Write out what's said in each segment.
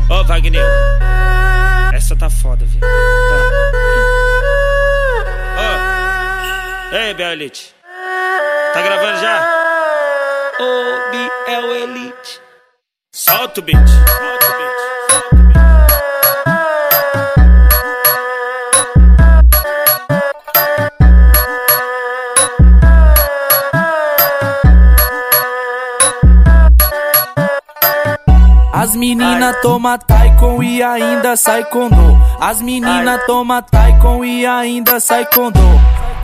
Ô, Wagner, essa tá foda, velho. Ô, ei, Bielite, tá gravando já? Ô, Biel Elite, solta o beat, solta o beat. As menina toma Taikon e ainda sai com dor. As menina toma Taikon e ainda sai com dor.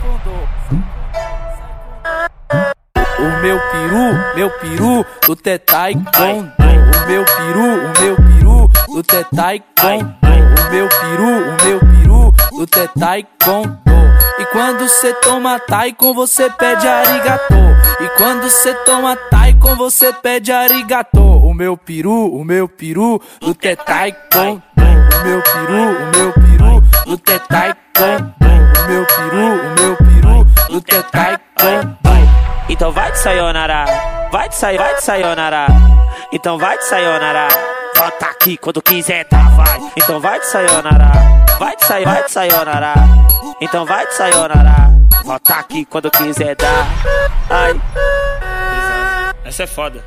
O meu peru, tu te Taikon. O meu peru, tu te Taikon. O meu peru, tu te Taikon. E quando cê toma Taikon, você pede arigatô. E quando cê toma Taikon, você pede arigatô. O meu peru, tu te Taikon. O meu peru, tu te Taikon. O meu peru, tu te Taikon. Então vai de sayonara, vai de sayonara. Então vai de sayonara, volta aqui quando quiser, tá, vai. Então vai de sayonara, vai de sayonara. Então vai de sayonara, volta aqui quando quiser dar. Ai, essa é foda.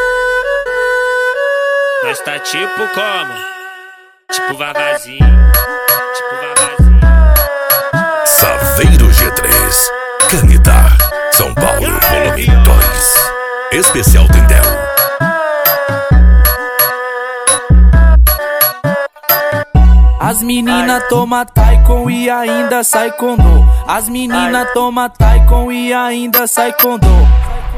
Nós tá tipo como? Tipo vavazinho, tipo vavazinho. Saveiro G3, Canidá, São Paulo, volume 2. Especial Tendel. As menina toma Taikon e ainda sai com dor. As menina toma Taikon e ainda sai com dor.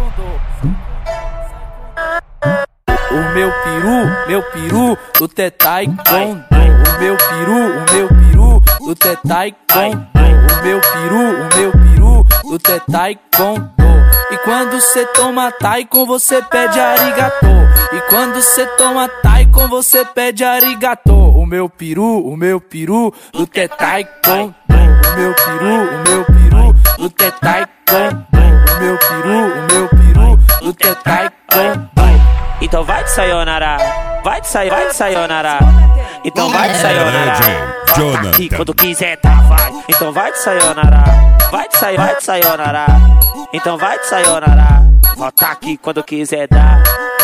O meu peru, tu te Taikon. O meu peru, tu te Taikon. O meu peru, tu te Taikon. E quando cê toma Taikon, você pede arigatô. E quando cê toma Taikon, você pede arigatô. O meu peru, tu te Taikon. O meu peru, tu te Taikon. O meu peru, tu te Taikon. Então vai de sayonara, vai de sayonara. Então vai de sayonara, volta aqui quando quiser, tá, vai. Então vai de sayonara, vai de sayonara. Então vai de sayonara, volta aqui quando quiser dar.